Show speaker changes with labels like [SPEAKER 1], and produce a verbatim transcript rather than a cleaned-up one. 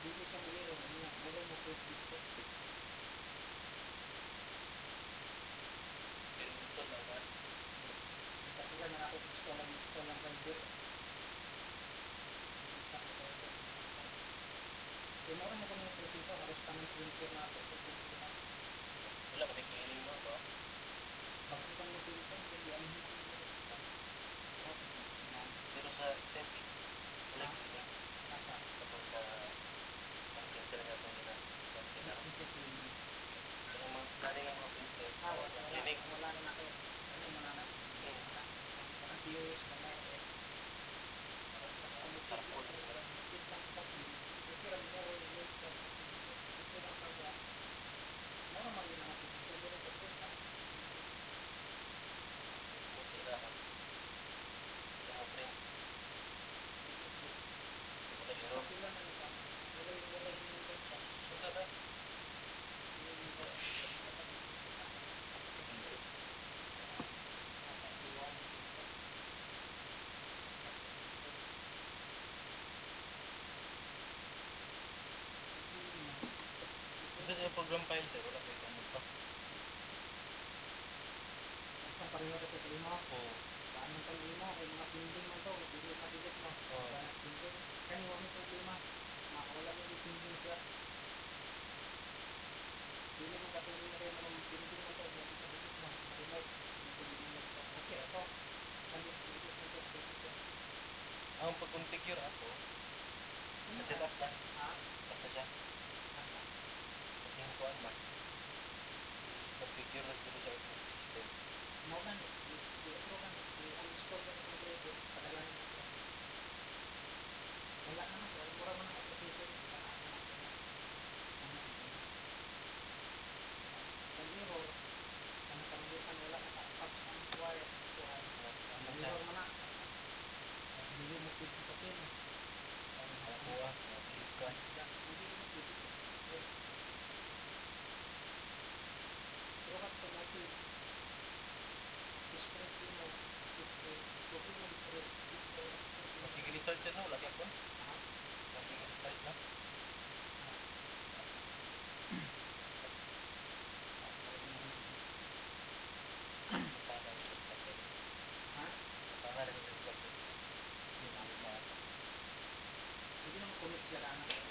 [SPEAKER 1] Hindi siya maliro. Muro mo po dito.
[SPEAKER 2] Pero gusto lang ba?
[SPEAKER 1] Katulad na ako gusto lang gusto lang rider. Isa ko tayo ito. Kaya meron mo kami yung presito. Halos tamang printer na ako.
[SPEAKER 2] Wala kami kiling mo ba?
[SPEAKER 1] Pagkutang mo printer, hindi ang hindi.
[SPEAKER 2] Pero sa exciting, wala kiling.
[SPEAKER 1] Nasa?
[SPEAKER 2] Tapos sa ang printer nga itong nila. Pero mga galing ang mga printer.
[SPEAKER 1] Ah, wala, wala,
[SPEAKER 2] Clinic.
[SPEAKER 1] wala rin ako. Ano mo na natin? Parang views, wala rin.
[SPEAKER 2] Tarpol.
[SPEAKER 1] Mukit lang pati. Mukit lang mo, yung sa pati. Mukit lang kaya. Normal yun ang pati. Pero ito po ka.
[SPEAKER 2] Kung sila ha. Ito mo print. Wala error.
[SPEAKER 1] Wala na nito. Wala yung wala yung nito.
[SPEAKER 2] Wala na. Ito sa program file sir, wala kayo tumod pa.
[SPEAKER 1] Basta pareho ito sa lima.
[SPEAKER 2] Oo.
[SPEAKER 1] Paano ito lima? Ay mga pinding man ito. Hindi madilit mo.
[SPEAKER 2] Oo.
[SPEAKER 1] Kaya huwag may problema. Makawala mo yung pinding siya. Hindi naman katulong na rin mo ng pinding mo ito. Hindi ka dilit mo. Marimod. Hindi mo ito. Okay, ito. Sabi, dilit mo ito. Dilit mo.
[SPEAKER 2] Ang pag-configure ato, na-set up na.
[SPEAKER 1] Ha?
[SPEAKER 2] Tapos na siya.
[SPEAKER 1] Asa?
[SPEAKER 2] Pag yung kuhan ba? I-configure na siguro sa operating system.
[SPEAKER 1] Mau kan? Di-intro kan? Di-uninstall ka sa computer. Padalanan mo ito. Wala naman ito. Mura mo ng application. Panasan natin na. Ano ito? Ang error, ang panalitan wala naka-attach ang wire. Kuhan. Ang error mo na. Hindi mo pwede sa pin.
[SPEAKER 2] Ang kuha, nabihip ka.
[SPEAKER 1] Hindi mo pwede sa pin. Pero kat sa motive, disprint mo, disprint, copy mo disprint, dito,
[SPEAKER 2] Masige restart din no, wala kaya po.
[SPEAKER 1] ha?
[SPEAKER 2] Masige restart no. Matana yung restart din.
[SPEAKER 1] Ha?
[SPEAKER 2] Matana rin yung restart din.
[SPEAKER 1] Sige naman, commit siya lang.